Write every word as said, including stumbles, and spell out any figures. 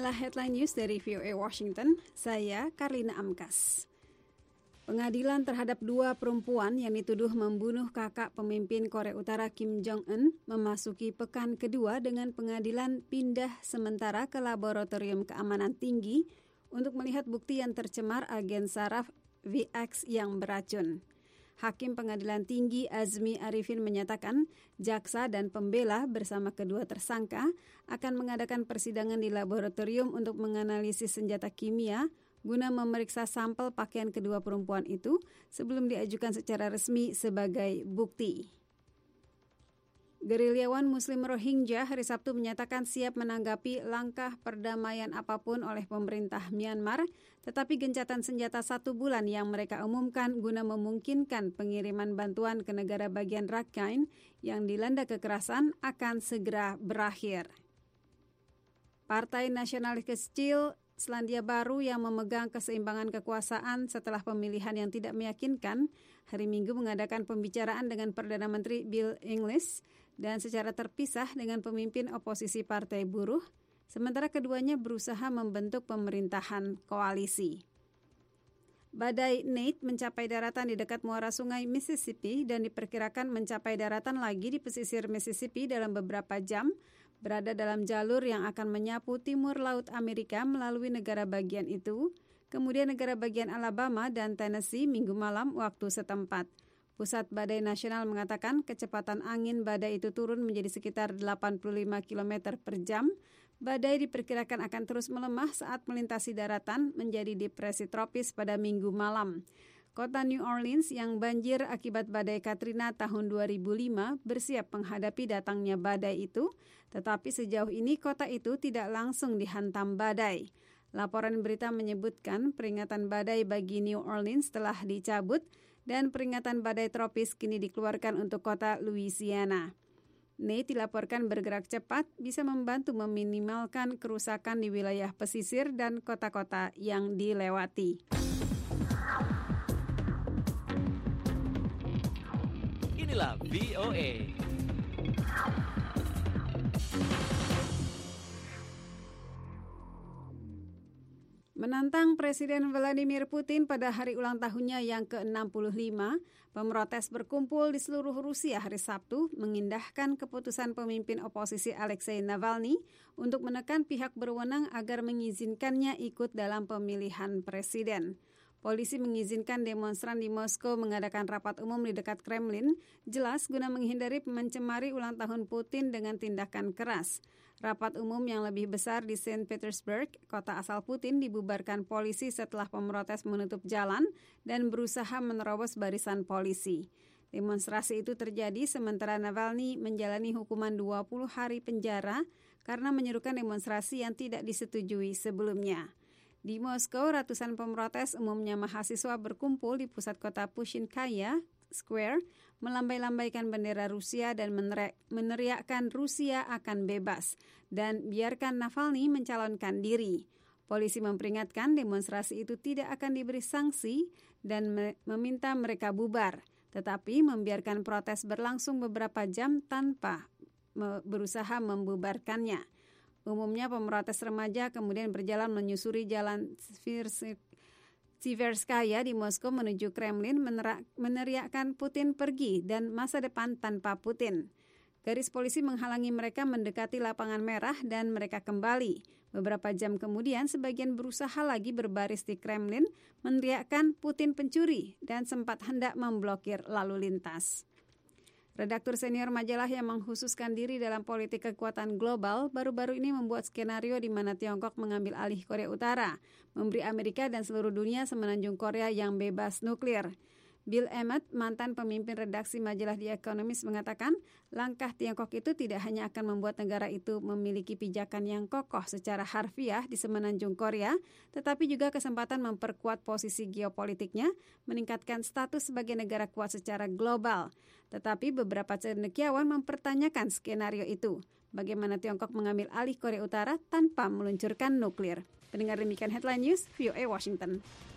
Inilah headline news dari V O A Washington, saya Karlina Amkas. Pengadilan terhadap dua perempuan yang dituduh membunuh kakak pemimpin Korea Utara Kim Jong-un memasuki pekan kedua dengan pengadilan pindah sementara ke Laboratorium Keamanan Tinggi untuk melihat bukti yang tercemar agen saraf V X yang beracun. Hakim Pengadilan Tinggi Azmi Arifin menyatakan jaksa dan pembela bersama kedua tersangka akan mengadakan persidangan di laboratorium untuk menganalisis senjata kimia guna memeriksa sampel pakaian kedua perempuan itu sebelum diajukan secara resmi sebagai bukti. Gerilyawan Muslim Rohingya hari Sabtu menyatakan siap menanggapi langkah perdamaian apapun oleh pemerintah Myanmar, tetapi gencatan senjata satu bulan yang mereka umumkan guna memungkinkan pengiriman bantuan ke negara bagian Rakhine yang dilanda kekerasan akan segera berakhir. Partai Nasionalis Kecil Selandia Baru yang memegang keseimbangan kekuasaan setelah pemilihan yang tidak meyakinkan, hari Minggu mengadakan pembicaraan dengan Perdana Menteri Bill English dan secara terpisah dengan pemimpin oposisi Partai Buruh, sementara keduanya berusaha membentuk pemerintahan koalisi. Badai Nate mencapai daratan di dekat muara sungai Mississippi dan diperkirakan mencapai daratan lagi di pesisir Mississippi dalam beberapa jam, berada dalam jalur yang akan menyapu timur laut Amerika melalui negara bagian itu, kemudian negara bagian Alabama dan Tennessee minggu malam waktu setempat. Pusat Badai Nasional mengatakan kecepatan angin badai itu turun menjadi sekitar delapan puluh lima kilometer per jam. Badai diperkirakan akan terus melemah saat melintasi daratan menjadi depresi tropis pada minggu malam. Kota New Orleans yang banjir akibat badai Katrina tahun dua ribu lima bersiap menghadapi datangnya badai itu, tetapi sejauh ini kota itu tidak langsung dihantam badai. Laporan berita menyebutkan peringatan badai bagi New Orleans telah dicabut dan peringatan badai tropis kini dikeluarkan untuk kota Louisiana. Nate dilaporkan bergerak cepat bisa membantu meminimalkan kerusakan di wilayah pesisir dan kota-kota yang dilewati. Inilah V O A. Menantang Presiden Vladimir Putin pada hari ulang tahunnya yang ke enam puluh lima, pemrotes berkumpul di seluruh Rusia hari Sabtu mengindahkan keputusan pemimpin oposisi Alexei Navalny untuk menekan pihak berwenang agar mengizinkannya ikut dalam pemilihan presiden. Polisi mengizinkan demonstran di Moskow mengadakan rapat umum di dekat Kremlin, jelas guna menghindari mencemari ulang tahun Putin dengan tindakan keras. Rapat umum yang lebih besar di Saint Petersburg, kota asal Putin, dibubarkan polisi setelah pemrotes menutup jalan dan berusaha menerobos barisan polisi. Demonstrasi itu terjadi sementara Navalny menjalani hukuman dua puluh hari penjara karena menyerukan demonstrasi yang tidak disetujui sebelumnya. Di Moskow, ratusan pemrotes umumnya mahasiswa berkumpul di pusat kota Pushkinkaya Square, melambai-lambaikan bendera Rusia dan meneriakkan Rusia akan bebas dan biarkan Navalny mencalonkan diri. Polisi memperingatkan demonstrasi itu tidak akan diberi sanksi dan me- meminta mereka bubar, tetapi membiarkan protes berlangsung beberapa jam tanpa me- berusaha membubarkannya. Umumnya pemrotes remaja kemudian berjalan menyusuri jalan Tverskaya di Moskow menuju Kremlin menerak, meneriakkan Putin pergi dan masa depan tanpa Putin. Garis polisi menghalangi mereka mendekati lapangan merah dan mereka kembali. Beberapa jam kemudian sebagian berusaha lagi berbaris di Kremlin meneriakkan Putin pencuri dan sempat hendak memblokir lalu lintas. Redaktur senior majalah yang mengkhususkan diri dalam politik kekuatan global baru-baru ini membuat skenario di mana Tiongkok mengambil alih Korea Utara, memberi Amerika dan seluruh dunia semenanjung Korea yang bebas nuklir. Bill Emmett, mantan pemimpin redaksi majalah The Economist, mengatakan langkah Tiongkok itu tidak hanya akan membuat negara itu memiliki pijakan yang kokoh secara harfiah di semenanjung Korea, tetapi juga kesempatan memperkuat posisi geopolitiknya, meningkatkan status sebagai negara kuat secara global. Tetapi beberapa cendekiawan mempertanyakan skenario itu. Bagaimana Tiongkok mengambil alih Korea Utara tanpa meluncurkan nuklir? Pendengar demikian headline news, V O A Washington.